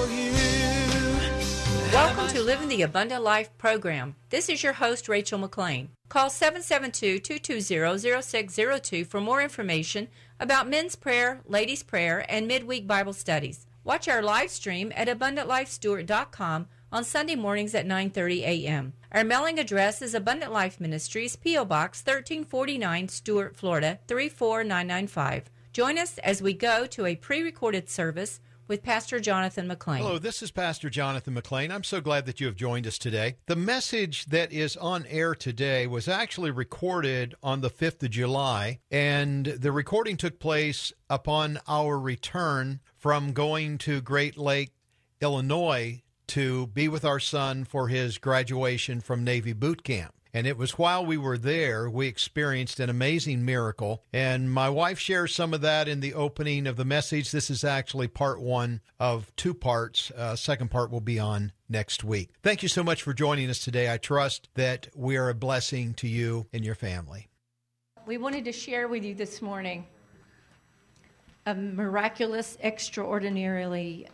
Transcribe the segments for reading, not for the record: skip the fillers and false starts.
you. Welcome to Living the Abundant Life program. This is your host, Rachel McLean. Call 772-220-0602 for more information about men's prayer, ladies' prayer, and midweek Bible studies. Watch our live stream at abundantlifestewart.com on Sunday mornings at 9:30 a.m. Our mailing address is Abundant Life Ministries, P.O. Box 1349, Stuart, Florida 34995. Join us as we go to a pre-recorded service with Pastor Jonathan McLean. Hello, this is Pastor Jonathan McLean. I'm so glad that you have joined us today. The message that is on air today was actually recorded on the 5th of July, and the recording took place upon our return from going to Great Lake, Illinois, to be with our son for his graduation from Navy boot camp. And it was while we were there, we experienced an amazing miracle. And my wife shares some of that in the opening of the message. This is actually part one of two parts. Second part will be on next week. Thank you so much for joining us today. I trust that we are a blessing to you and your family. We wanted to share with you this morning a miraculous, extraordinarily,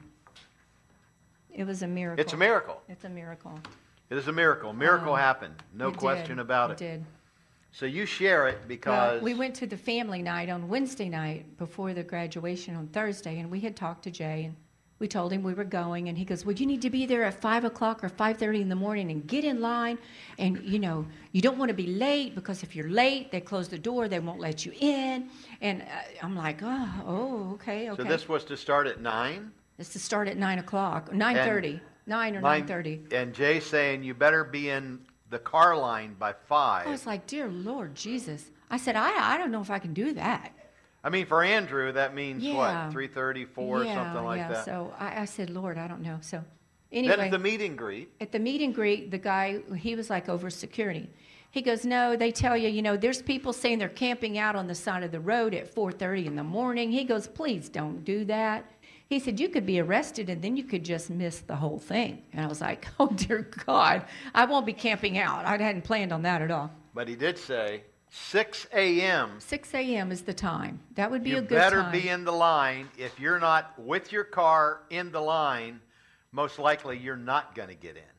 it was a miracle. It's a miracle. It's a miracle. It is a miracle. Miracle happened. No question about it. It did. So you share it because... Well, we went to the family night on Wednesday night before the graduation on Thursday, and we had talked to Jay, and we told him we were going, and he goes, well, you need to be there at 5 o'clock or 5:30 in the morning and get in line, and, you know, you don't want to be late, because if you're late, they close the door, they won't let you in. And I'm like, okay. So this was to start at 9? It's to start at 9 o'clock, 9:30. 9 or 9:30. And Jay's saying you better be in the car line by 5. I was like, dear Lord Jesus. I said, I don't know if I can do that. I mean, for Andrew, that means what, 3:30, 4, something like that? So I said, Lord, I don't know. So anyway. Then at the meet and greet. At the meet and greet, the guy, he was like over security. He goes, no, they tell you, you know, there's people saying they're camping out on the side of the road at 4:30 in the morning. He goes, please don't do that. He said, you could be arrested and then you could just miss the whole thing. And I was like, oh, dear God, I won't be camping out. I hadn't planned on that at all. But he did say 6 a.m. 6 a.m. is the time. That would be a good You time. better be in the line. If you're not with your car in the line, most likely you're not going to get in.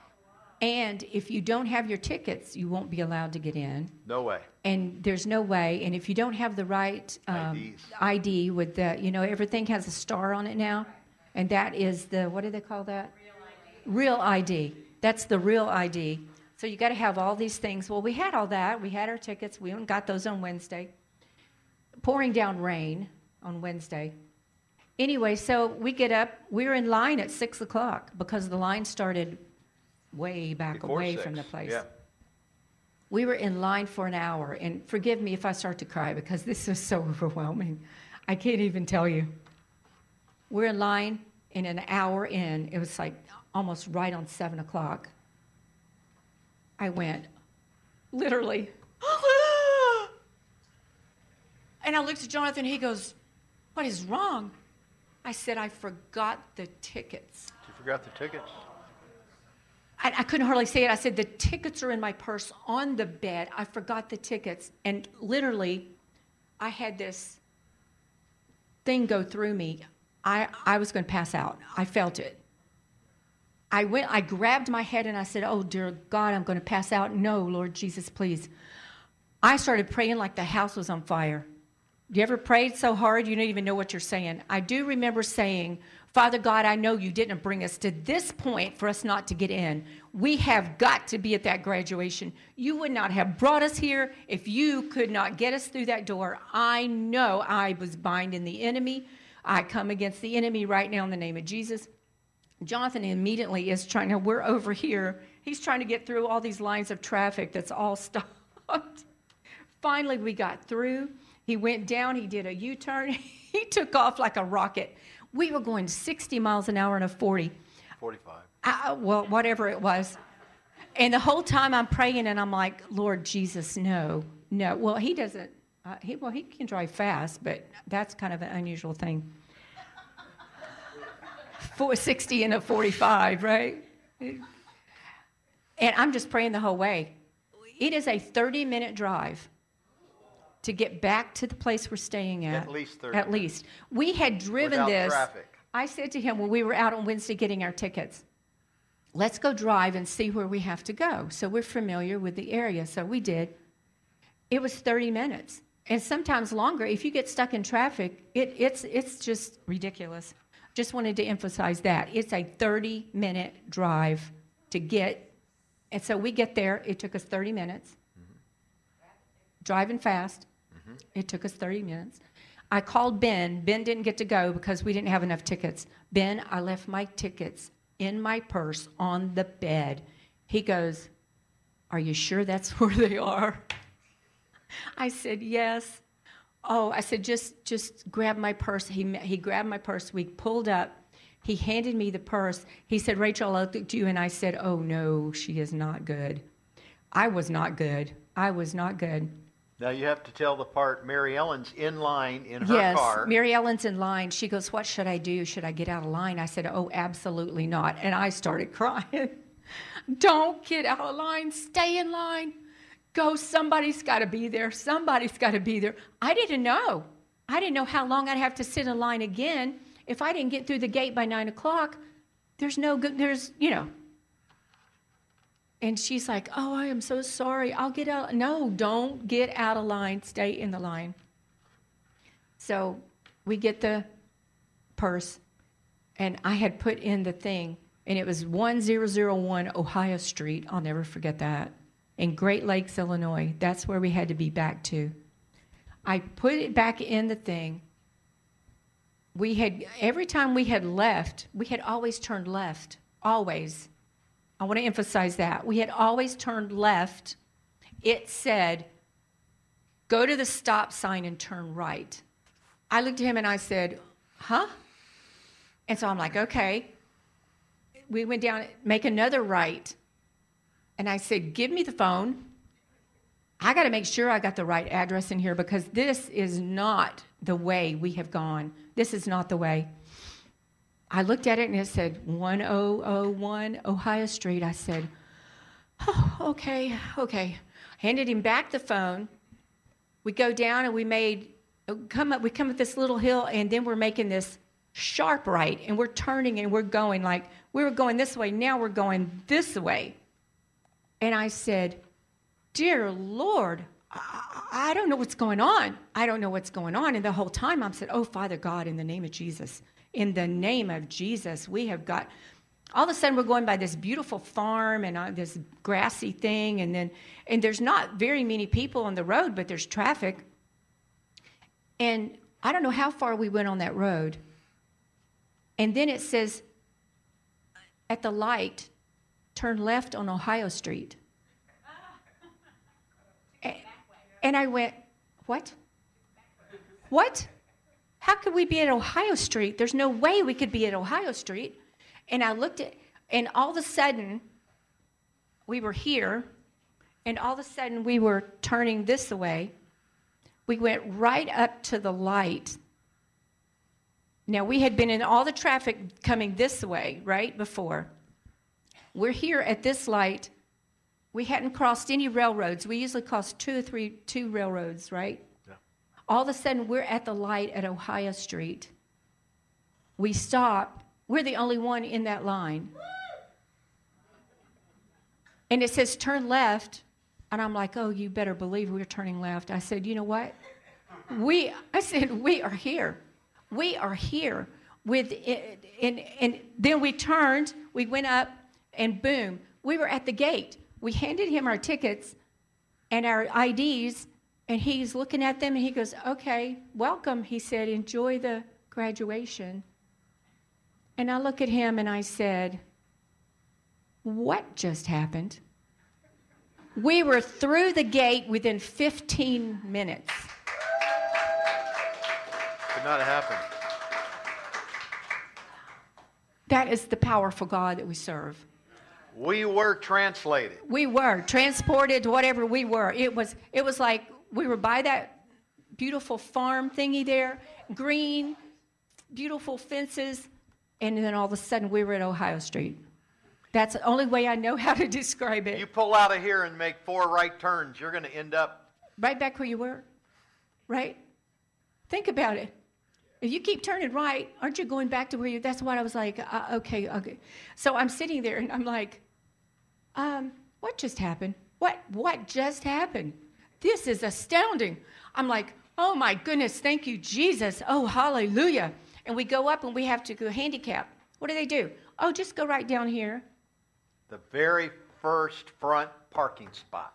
And if you don't have your tickets, you won't be allowed to get in. No way. And there's no way. And if you don't have the right ID with the, you know, everything has a star on it now. And that is the, what do they call that? Real ID. That's the real ID. So you got to have all these things. Well, we had all that. We had our tickets. We got those on Wednesday. Pouring down rain on Wednesday. Anyway, so we get up. We were in line at 6 o'clock because the line started way back away from the place. Yeah. We were in line for an hour, and forgive me if I start to cry because this is so overwhelming. I can't even tell you. We're in line, and an hour in, it was like almost right on 7 o'clock. I went, literally, and I looked at Jonathan, he goes, what is wrong? I said, I forgot the tickets. You forgot the tickets? I couldn't hardly say it. I said, the tickets are in my purse on the bed. I forgot the tickets. And literally, I had this thing go through me. I was going to pass out. I felt it. I grabbed my head and I said, oh, dear God, I'm going to pass out. No, Lord Jesus, please. I started praying like the house was on fire. You ever prayed so hard you don't even know what you're saying? I do remember saying, Father God, I know you didn't bring us to this point for us not to get in. We have got to be at that graduation. You would not have brought us here if you could not get us through that door. I know I was binding the enemy. I come against the enemy right now in the name of Jesus. Jonathan immediately is trying to, we're over here. He's trying to get through all these lines of traffic that's all stopped. Finally, we got through. He went down. He did a U-turn. He took off like a rocket. We were going 60 miles an hour in a 40. 45. Well, whatever it was. And the whole time I'm praying, and I'm like, Lord Jesus, no. Well, he doesn't. He can drive fast, but that's kind of an unusual thing. 60 and a 45, right? And I'm just praying the whole way. It is a 30-minute drive to get back to the place we're staying at. At least 30 At least. We had driven without this. Traffic. I said to him when we were out on Wednesday getting our tickets, let's go drive and see where we have to go. So we're familiar with the area. So we did. It was 30 minutes. And sometimes longer. If you get stuck in traffic, it's just ridiculous. Just wanted to emphasize that. It's a 30-minute drive to get. And so we get there. It took us 30 minutes. Driving fast. It took us 30 minutes. I called Ben. Ben didn't get to go because we didn't have enough tickets. Ben, I left my tickets in my purse on the bed. He goes, are you sure that's where they are? I said, yes. Oh, I said, just grab my purse. He grabbed my purse. We pulled up. He handed me the purse. He said, Rachel, I looked at you, and I said, oh, no, she is not good. I was not good. I was not good. Now you have to tell the part, Mary Ellen's in line in her car. Yes, Mary Ellen's in line. She goes, what should I do? Should I get out of line? I said, oh, absolutely not. And I started crying. Don't get out of line. Stay in line. Go, somebody's got to be there. Somebody's got to be there. I didn't know. I didn't know how long I'd have to sit in line again. If I didn't get through the gate by 9 o'clock, there's no good, And she's like, oh, I am so sorry. I'll get out. No, don't get out of line. Stay in the line. So we get the purse, and I had put in the thing, and it was 1001 Ohio Street. I'll never forget that. In Great Lakes, Illinois. That's where we had to be back to. I put it back in the thing. Every time we had left, we had always turned left. Always. I want to emphasize that. We had always turned left. It said, go to the stop sign and turn right. I looked at him and I said, huh? And so I'm like, okay. We went down, make another right. And I said, give me the phone. I got to make sure I got the right address in here because this is not the way we have gone. This is not the way. I looked at it and it said 1001 Ohio Street. I said, oh, okay. Handed him back the phone. We go down and we come up this little hill, and then we're making this sharp right, and we're turning and we're going like we were going this way. Now we're going this way. And I said, dear Lord, I don't know what's going on. I don't know what's going on. And the whole time I said, oh, Father God, in the name of Jesus, we have got, all of a sudden we're going by this beautiful farm and this grassy thing. And there's not very many people on the road, but there's traffic. And I don't know how far we went on that road. And then it says, at the light, turn left on Ohio Street. And I went, what? What? How could we be at Ohio Street? There's no way we could be at Ohio Street. And I looked at, and all of a sudden, we were here, and all of a sudden we were turning this way. We went right up to the light. Now, we had been in all the traffic coming this way, right, before. We're here at this light. We hadn't crossed any railroads. We usually cross two railroads, right? Yeah. All of a sudden, we're at the light at Ohio Street. We stop. We're the only one in that line. And it says, turn left. And I'm like, oh, you better believe we're turning left. I said, you know what? We are here. We are here. And then we turned. We went up. And boom, we were at the gate. We handed him our tickets and our IDs, and he's looking at them, and he goes, okay, welcome. He said, enjoy the graduation. And I look at him, and I said, what just happened? We were through the gate within 15 minutes. Could not have happened. That is the powerful God that we serve. We were translated. We were transported to whatever we were. It was like we were by that beautiful farm thingy there, green, beautiful fences, and then all of a sudden we were at Ohio Street. That's the only way I know how to describe it. You pull out of here and make 4 right turns, you're going to end up right back where you were, right? Think about it. if you keep turning right, aren't you going back to where you, that's what I was like, okay. So I'm sitting there and I'm like, what just happened? What just happened? This is astounding. I'm like, oh my goodness, thank you, Jesus. Oh, hallelujah. And we go up and we have to go handicap. What do? Oh, just go right down here. The very first front parking spot.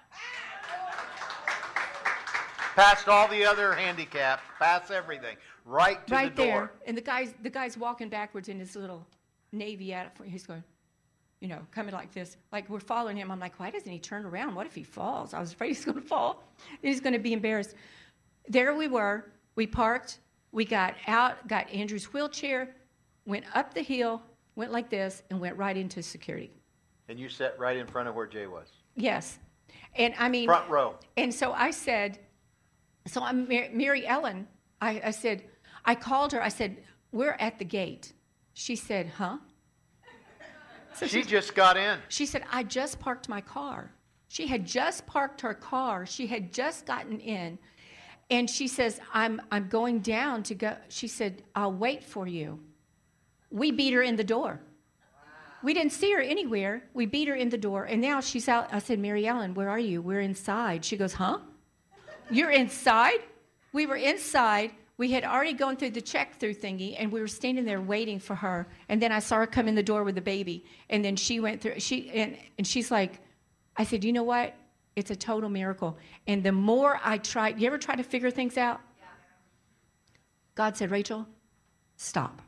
Past all the other handicaps, past everything, right to right the door. There. And the guy's walking backwards in his little Navy outfit. He's going, coming like this. Like we're following him. I'm like, why doesn't he turn around? What if he falls? I was afraid he's going to fall. He's going to be embarrassed. There we were. We parked. We got out, got Andrew's wheelchair, went up the hill, went like this, and went right into security. And you sat right in front of where Jay was. Yes. And I mean. Front row. And so I said, I'm Mary Ellen. I said, I called her. I said, we're at the gate. She said, huh? So she just got in. She said, I just parked my car. She had just parked her car. She had just gotten in. And she says, I'm going down to go. She said, I'll wait for you. We beat her in the door. We didn't see her anywhere. We beat her in the door. And now she's out. I said, Mary Ellen, where are you? We're inside. She goes, huh? You're inside? We were inside. We had already gone through the check-through thingy, and we were standing there waiting for her. And then I saw her come in the door with the baby. And then she went through. And she's like, I said, you know what? It's a total miracle. And the more I tried, you ever try to figure things out? Yeah. God said, Rachel, stop.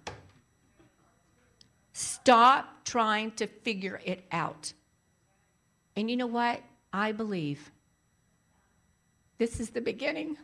Stop trying to figure it out. And you know what? I believe this is the beginning.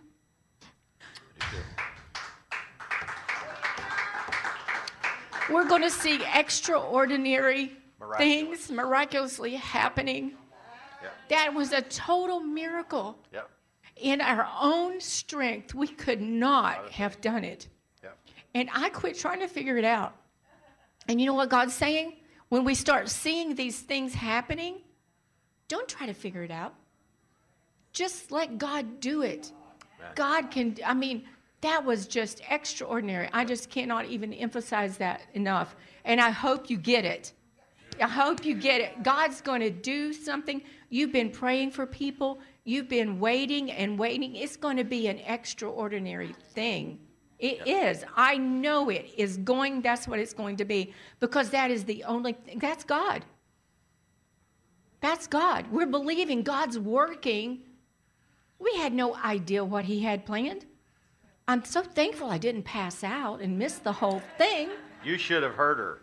We're going to see extraordinary things miraculously happening. Yep. That was a total miracle. Yep. In our own strength, we could not have done it. Yep. And I quit trying to figure it out. And you know what God's saying? When we start seeing these things happening, don't try to figure it out. Just let God do it. Right. God can, that was just extraordinary. I just cannot even emphasize that enough. And I hope you get it. I hope you get it. God's going to do something. You've been praying for people. You've been waiting and waiting. It's going to be an extraordinary thing. It is. I know it is going. That's what it's going to be. Because that is the only thing. That's God. That's God. We're believing God's working. We had no idea what he had planned. I'm so thankful I didn't pass out and miss the whole thing. You should have heard her.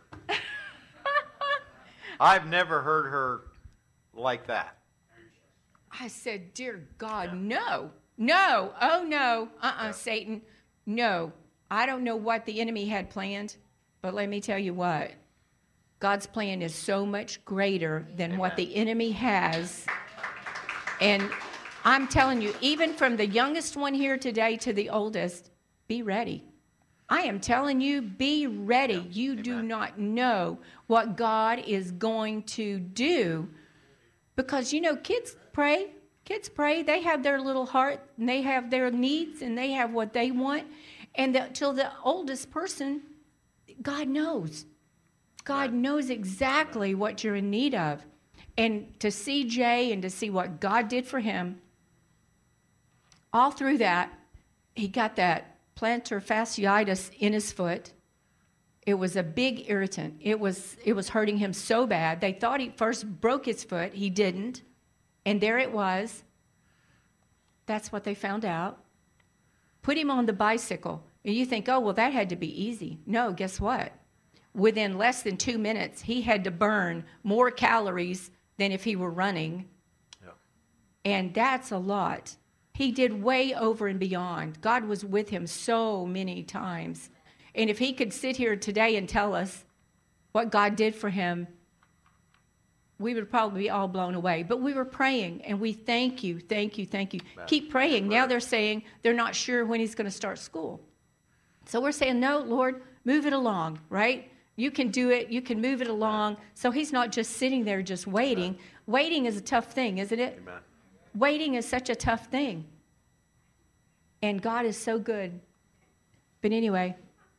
I've never heard her like that. I said, dear God, no. No. Oh, no. Satan. No. I don't know what the enemy had planned, but let me tell you what. God's plan is so much greater than what the enemy has. And I'm telling you, even from the youngest one here today to the oldest, be ready. I am telling you, be ready. Yeah. You do not know what God is going to do. Because, kids pray. Kids pray. They have their little heart, and they have their needs, and they have what they want. And till the oldest person, God knows. God knows exactly what you're in need of. And to see Jay and to see what God did for him, all through that, he got that plantar fasciitis in his foot. It was a big irritant. It was hurting him so bad. They thought he first broke his foot. He didn't. And there it was. That's what they found out. Put him on the bicycle. And you think, oh, well, that had to be easy. No, guess what? Within less than 2 minutes, he had to burn more calories than if he were running. Yeah. And that's a lot. He did way over and beyond. God was with him so many times. And if he could sit here today and tell us what God did for him, we would probably be all blown away. But we were praying, and we thank you. Keep praying. Now they're saying they're not sure when he's going to start school. So we're saying, no, Lord, move it along, right? You can do it. You can move it along. So he's not just sitting there just waiting. Amen. Waiting is a tough thing, isn't it? Amen. Waiting is such a tough thing. And God is so good. But anyway,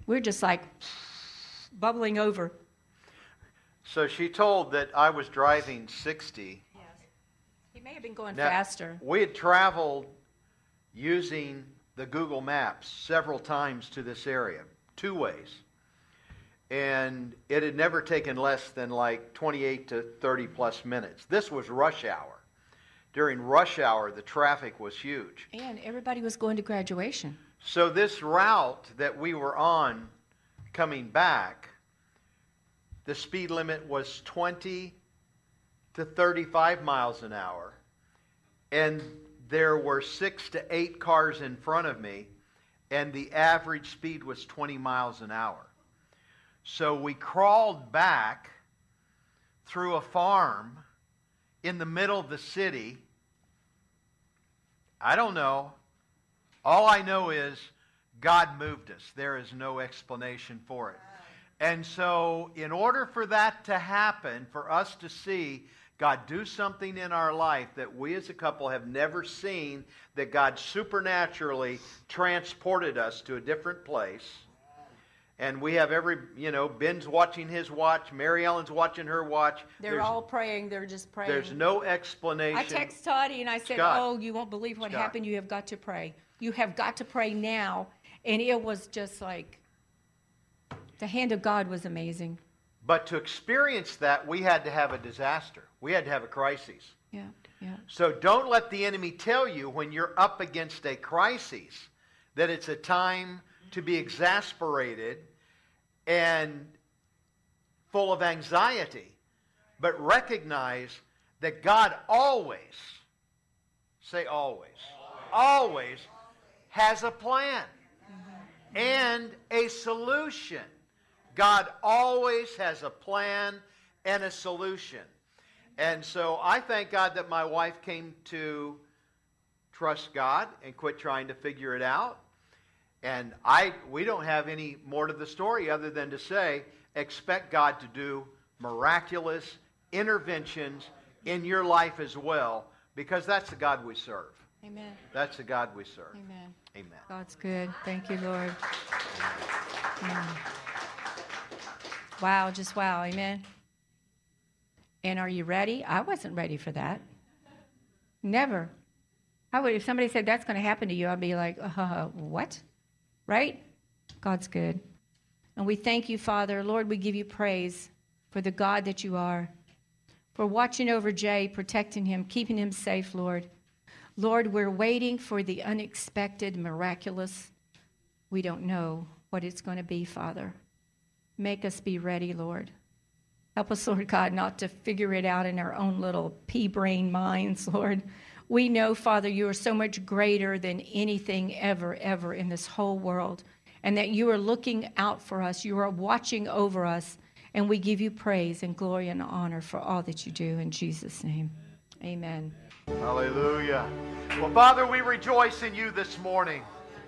We're just like bubbling over. So she told that I was driving 60. Yes. He may have been going Now, faster. we had traveled using the Google Maps several times to this area, 2 ways. And it had never taken less than like 28 to 30 plus minutes. This was rush hour. During rush hour, the traffic was huge. And everybody was going to graduation. So this route that we were on coming back, the speed limit was 20 to 35 miles an hour. And there were 6 to 8 cars in front of me, and the average speed was 20 miles an hour. So we crawled back through a farm in the middle of the city. I don't know. All I know is God moved us. There is no explanation for it. And so in order for that to happen, for us to see God do something in our life that we as a couple have never seen, that God supernaturally transported us to a different place. And we have Ben's watching his watch, Mary Ellen's watching her watch. They're all praying. They're just praying. There's no explanation. I text Toddy and I said, Scott. oh, you won't believe what happened. You have got to pray. You have got to pray now. And it was just like, the hand of God was amazing. But to experience that, we had to have a disaster. We had to have a crisis. Yeah, yeah. So don't let the enemy tell you when you're up against a crisis that it's a time to be exasperated and full of anxiety. But recognize that God always, say always has a plan and a solution. God always has a plan and a solution. And so I thank God that my wife came to trust God and quit trying to figure it out. And we don't have any more to the story other than to say, expect God to do miraculous interventions in your life as well, because that's the God we serve. Amen. That's the God we serve. Amen. Amen. God's good. Thank you, Lord. Wow, just wow. Amen. And are you ready? I wasn't ready for that. Never. If somebody said that's going to happen to you, I'd be like, what? Right? God's good. And we thank you, Father. Lord, we give you praise for the God that you are, for watching over Jay, protecting him, keeping him safe, Lord. Lord, we're waiting for the unexpected, miraculous. We don't know what it's going to be, Father. Make us be ready, Lord. Help us, Lord God, not to figure it out in our own little pea-brain minds, Lord. We know, Father, you are so much greater than anything ever in this whole world, and that you are looking out for us. You are watching over us, and we give you praise and glory and honor for all that you do. In Jesus' name, amen. Hallelujah. Well, Father, we rejoice in you this morning.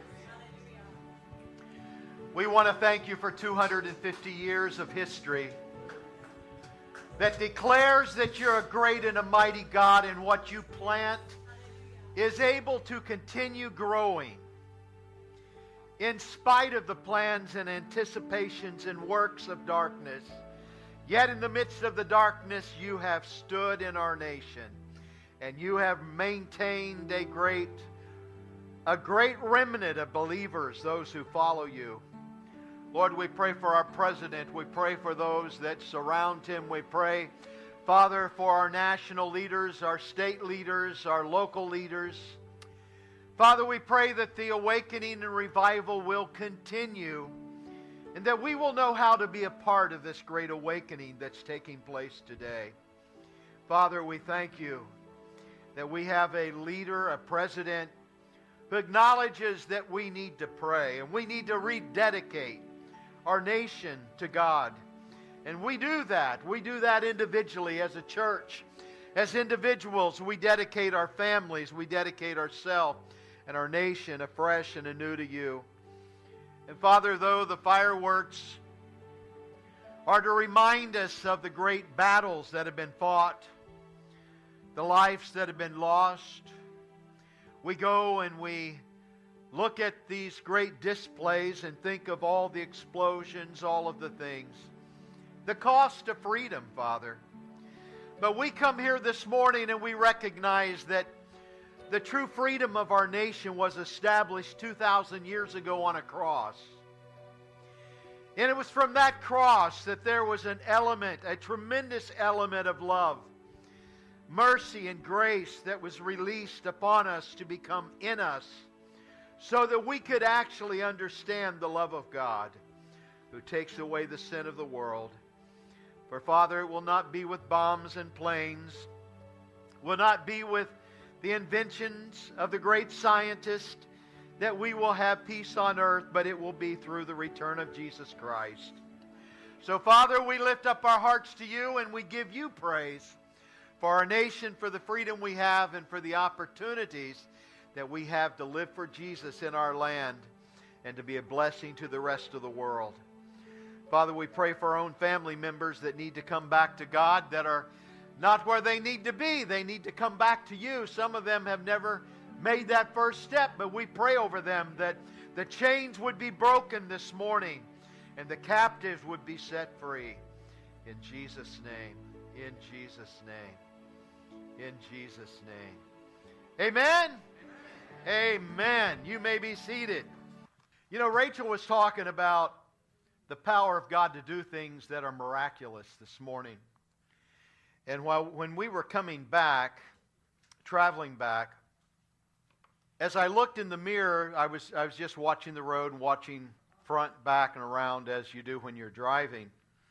We want to thank you for 250 years of history that declares that you're a great and a mighty God, and what you plant is able to continue growing in spite of the plans and anticipations and works of darkness. Yet in the midst of the darkness, you have stood in our nation, and you have maintained a great remnant of believers, those who follow you. Lord, we pray for our president. We pray for those that surround him. We pray, Father, for our national leaders, our state leaders, our local leaders. Father, we pray that the awakening and revival will continue, and that we will know how to be a part of this great awakening that's taking place today. Father, we thank you that we have a leader, a president, who acknowledges that we need to pray and we need to rededicate our nation to God. And we do that. We do that individually as a church. As individuals, we dedicate our families, we dedicate ourselves and our nation afresh and anew to you. And Father, though the fireworks are to remind us of the great battles that have been fought, the lives that have been lost, we go and we look at these great displays and think of all the explosions, all of the things. The cost of freedom, Father. But we come here this morning and we recognize that the true freedom of our nation was established 2,000 years ago on a cross. And it was from that cross that there was an element, a tremendous element of love, mercy, and grace that was released upon us to become in us, so that we could actually understand the love of God who takes away the sin of the world. For Father, it will not be with bombs and planes, will not be with the inventions of the great scientist that we will have peace on earth, but it will be through the return of Jesus Christ. So Father, we lift up our hearts to you and we give you praise for our nation, for the freedom we have, and for the opportunities that we have to live for Jesus in our land and to be a blessing to the rest of the world. Father, we pray for our own family members that need to come back to God, that are not where they need to be. They need to come back to you. Some of them have never made that first step, but we pray over them that the chains would be broken this morning and the captives would be set free. In Jesus' name. In Jesus' name. In Jesus' name. Amen? Amen. You may be seated. You know, Rachel was talking about the power of God to do things that are miraculous this morning. And when we were coming back, traveling back, as I looked in the mirror, I was just watching the road and watching front, back, and around as you do when you're driving.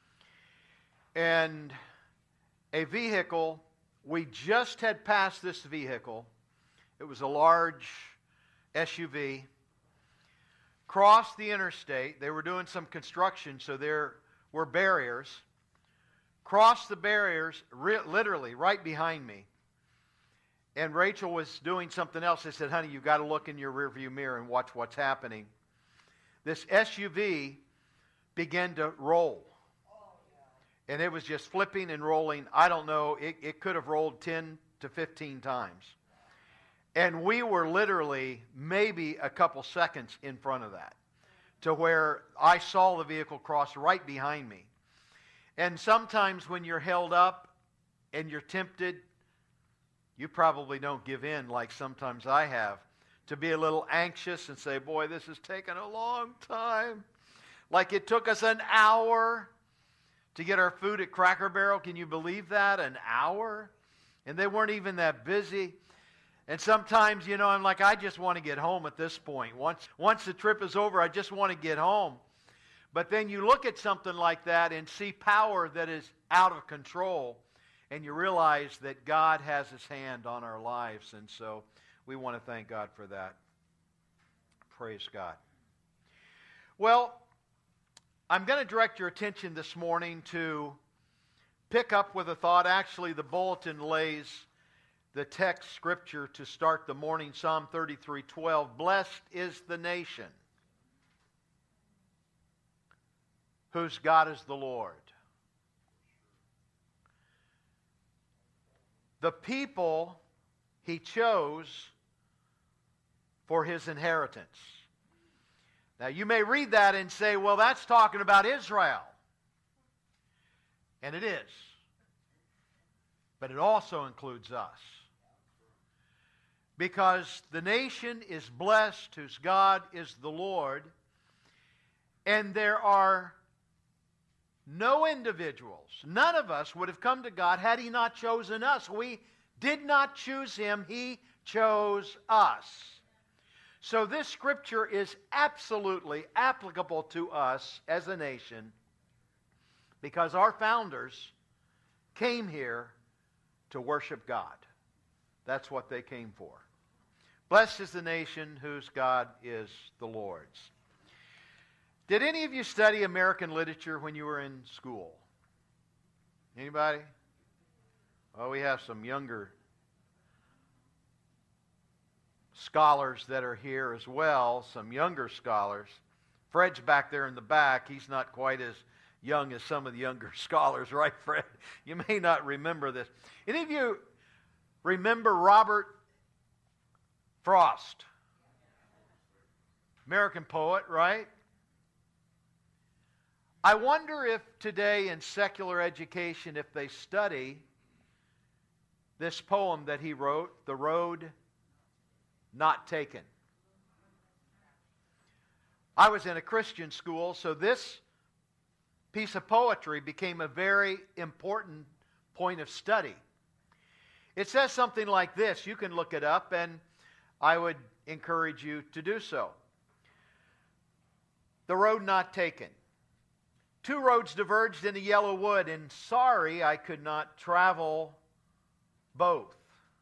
And a vehicle, we just had passed this vehicle. It was a large SUV. Crossed the interstate. They were doing some construction, so there were barriers. Crossed the barriers, literally right behind me. And Rachel was doing something else. I said, honey, you've got to look in your rearview mirror and watch what's happening. This SUV began to roll. And it was just flipping and rolling. I don't know, it could have rolled 10 to 15 times. And we were literally maybe a couple seconds in front of that, to where I saw the vehicle cross right behind me. And sometimes when you're held up and you're tempted, you probably don't give in like sometimes I have, to be a little anxious and say, boy, this has taken a long time. Like it took us an hour to get our food at Cracker Barrel. Can you believe that? An hour? And they weren't even that busy. And sometimes, you know, I'm like, I just want to get home at this point. Once the trip is over, I just want to get home. But then you look at something like that and see power that is out of control, and you realize that God has His hand on our lives. And so we want to thank God for that. Praise God. Well, I'm going to direct your attention this morning to pick up with a thought. Actually, the bulletin lays the text scripture to start the morning, Psalm 33:12. Blessed is the nation whose God is the Lord. The people He chose for His inheritance. Now you may read that and say, well, that's talking about Israel. And it is. But it also includes us. Because the nation is blessed whose God is the Lord, and there are no individuals, none of us would have come to God had He not chosen us. We did not choose Him, He chose us. So this scripture is absolutely applicable to us as a nation, because our founders came here to worship God. That's what they came for. Blessed is the nation whose God is the Lord's. Did any of you study American literature when you were in school? Anybody? Oh, we have some younger scholars that are here as well, some younger scholars. Fred's back there in the back. He's not quite as young as some of the younger scholars, right, Fred? You may not remember this. Any of you remember Robert Frost? American poet, right? I wonder if today in secular education, if they study this poem that he wrote, The Road Not Taken. I was in a Christian school, so this piece of poetry became a very important point of study. It says something like this. You can look it up, and I would encourage you to do so. The road not taken. Two roads diverged in a yellow wood, and sorry I could not travel both.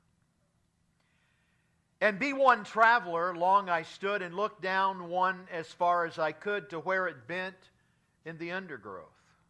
And be one traveler, long I stood and looked down one as far as I could to where it bent in the undergrowth.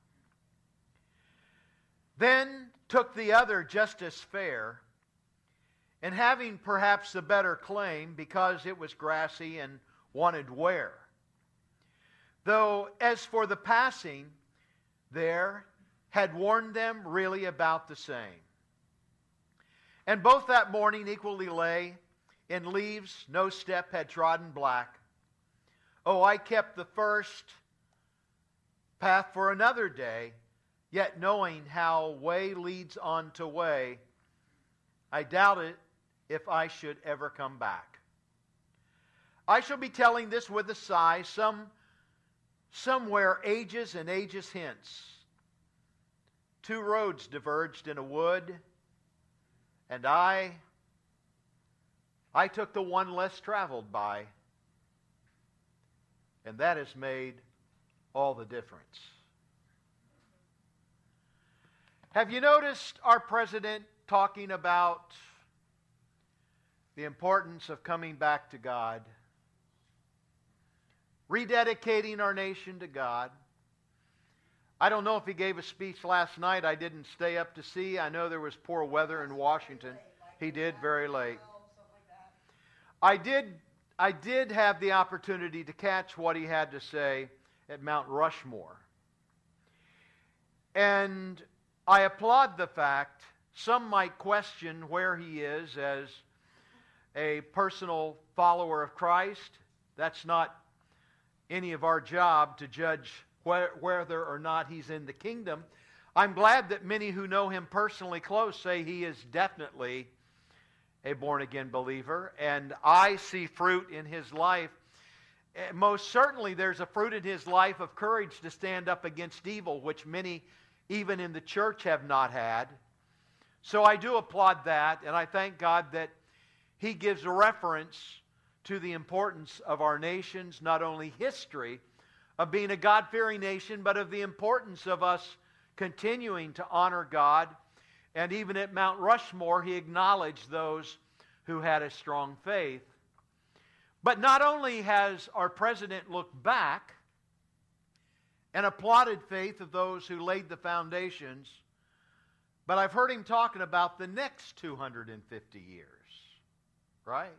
Then took the other just as fair, and having perhaps a better claim because it was grassy and wanted wear. Though as for the passing there, had warned them really about the same. And both that morning equally lay in leaves no step had trodden black. Oh, I kept the first path for another day, yet knowing how way leads on to way, I doubt it if I should ever come back. I shall be telling this with a sigh, somewhere ages and ages hence. Two roads diverged in a wood, and I took the one less traveled by, and that has made all the difference. Have you noticed our president talking about the importance of coming back to God, rededicating our nation to God? I don't know if he gave a speech last night. I didn't stay up to see. I know there was poor weather in Washington. He did, very late. I did have the opportunity to catch what he had to say at Mount Rushmore. And I applaud the fact, some might question where he is as a personal follower of Christ. That's not any of our job to judge whether or not he's in the kingdom. I'm glad that many who know him personally close say he is definitely a born-again believer, and I see fruit in his life. Most certainly there's a fruit in his life of courage to stand up against evil, which many, even in the church, have not had. So I do applaud that, and I thank God that he gives a reference to the importance of our nation's, not only history of being a God-fearing nation, but of the importance of us continuing to honor God. And even at Mount Rushmore, he acknowledged those who had a strong faith. But not only has our president looked back and applauded faith of those who laid the foundations, but I've heard him talking about the next 250 years, right?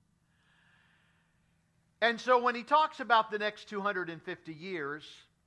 And so when he talks about the next 250 years,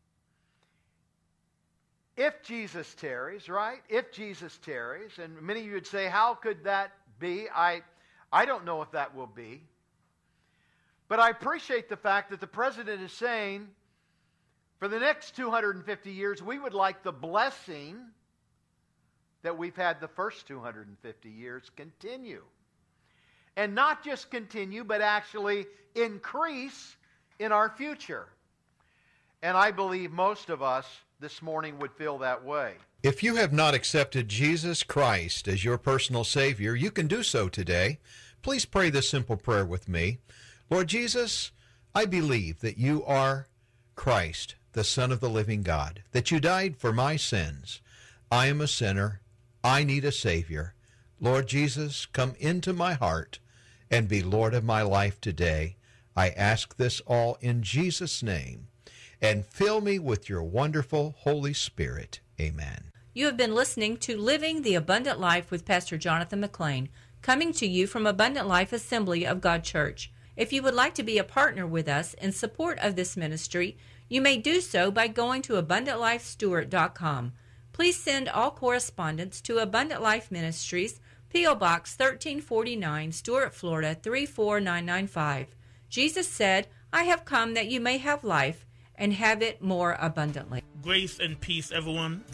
if Jesus tarries, right? If Jesus tarries, and many of you would say, how could that be? I don't know if that will be. But I appreciate the fact that the president is saying, for the next 250 years, we would like the blessing that we've had the first 250 years continue. And not just continue, but actually increase in our future. And I believe most of us this morning would feel that way. If you have not accepted Jesus Christ as your personal Savior, you can do so today. Please pray this simple prayer with me. Lord Jesus, I believe that you are Christ, the Son of the living God, that you died for my sins. I am a sinner. I need a Savior. Lord Jesus, come into my heart and be Lord of my life today. I ask this all in Jesus' name. And fill me with your wonderful Holy Spirit. Amen. You have been listening to Living the Abundant Life with Pastor Jonathan McLean, coming to you from Abundant Life Assembly of God Church. If you would like to be a partner with us in support of this ministry, you may do so by going to AbundantLifeStewart.com. Please send all correspondence to Abundant Life Ministries, P.O. Box 1349, Stuart, Florida 34995. Jesus said, I have come that you may have life and have it more abundantly. Grace and peace, everyone.